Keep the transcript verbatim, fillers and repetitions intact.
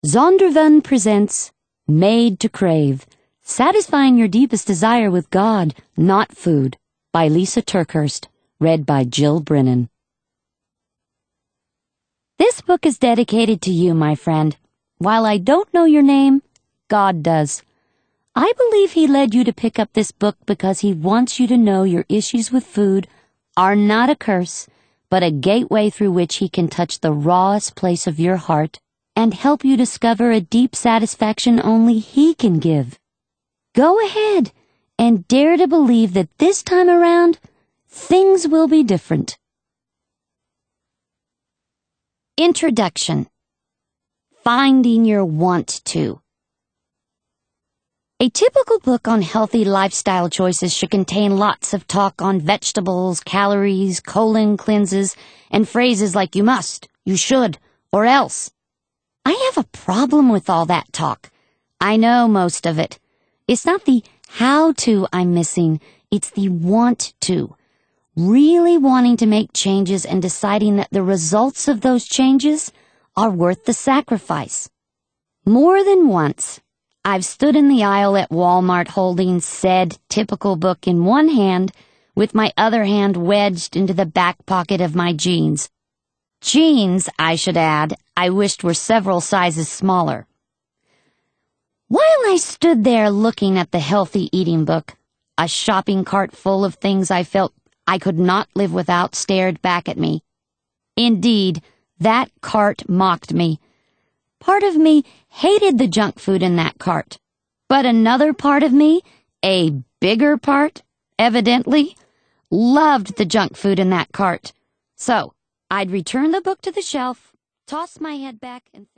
Zondervan presents Made to Crave, Satisfying Your Deepest Desire with God, Not Food, by Lisa TerKeurst, read by Jill Brennan. This book is dedicated to you, my friend. While I don't know your name, God does. I believe He led you to pick up this book because He wants you to know your issues with food are not a curse, but a gateway through which He can touch the rawest place of your heart and help you discover a deep satisfaction only He can give. Go ahead and dare to believe that this time around, things will be different. Introduction. Finding Your Want To. A typical book on healthy lifestyle choices should contain lots of talk on vegetables, calories, colon cleanses, and phrases like you must, you should, or else. I have a problem with all that talk. I know most of it. It's not the how to I'm missing, it's the want to. Really wanting to make changes and deciding that the results of those changes are worth the sacrifice. More than once, I've stood in the aisle at Walmart holding said typical book in one hand with my other hand wedged into the back pocket of my jeans. Jeans, I should add, I wished were several sizes smaller. While I stood there looking at the healthy eating book, a shopping cart full of things I felt I could not live without stared back at me. Indeed, that cart mocked me. Part of me hated the junk food in that cart, but another part of me, a bigger part, evidently, loved the junk food in that cart. So, I'd return the book to the shelf, toss my head back, and think